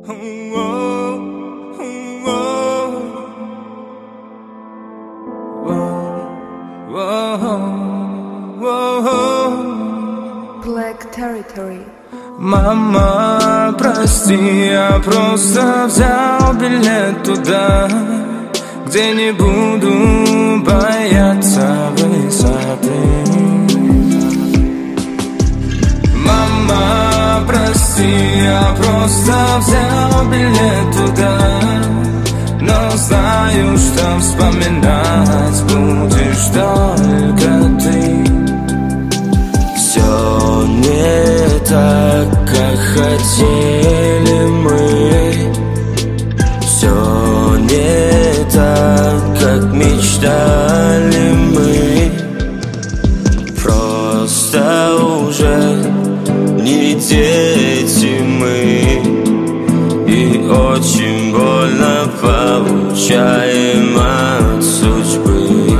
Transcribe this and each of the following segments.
Black Territory. Мама, прости, я просто взял билет туда, где не буду бояться высоты. Мама, прости, я просто взял билет туда, но знаю, что вспоминать будешь только ты. Все не так, как хотели мы, все не так, как мечтали мы. Просто уже не дети мы, и очень больно получаем от судьбы.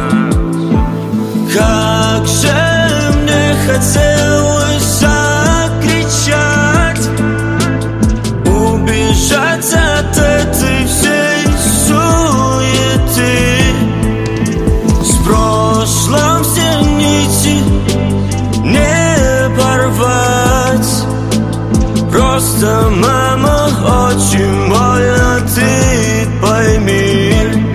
Как же мне хотелось закричать, убежать от этой всей суеты. С прошлым все нити не порвать. Просто, мама, очень больно, ты пойми.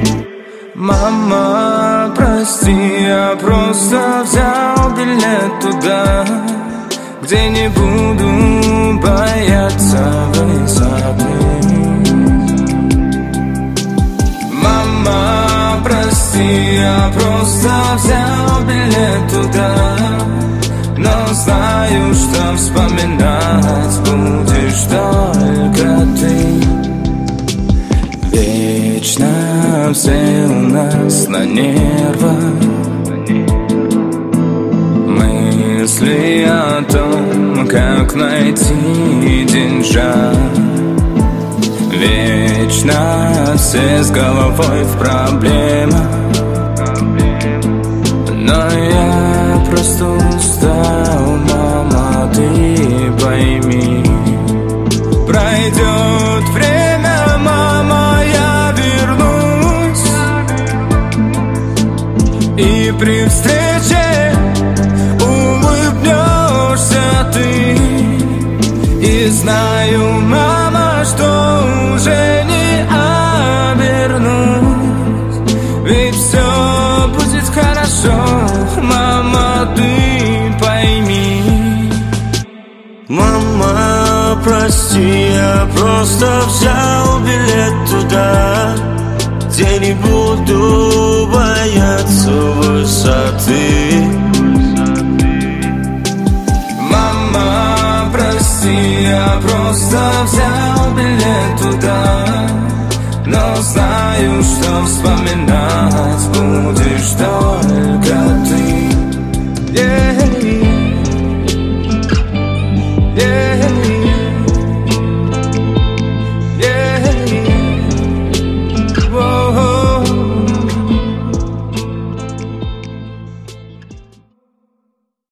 Мама, прости, я просто взял билет туда, где не буду бояться высоты. Мама, прости, я просто взял билет туда, но знаю, что вспоминать будешь только ты. Вечно все у нас на нервах, мысли о том, как найти деньжат. Вечно все с головой в проблемах, но я просто устал, мама, ты пойми. Пройдет время, мама, я вернусь, и при встрече улыбнешься ты. И знаю, мама, что уже не обернусь, ведь все будет хорошо, мама, ты пойми. Мама, прости, я просто взял билет туда, где не буду бояться высоты. Мама, прости, я просто взял билет туда, но знаю, что вспоминать будешь только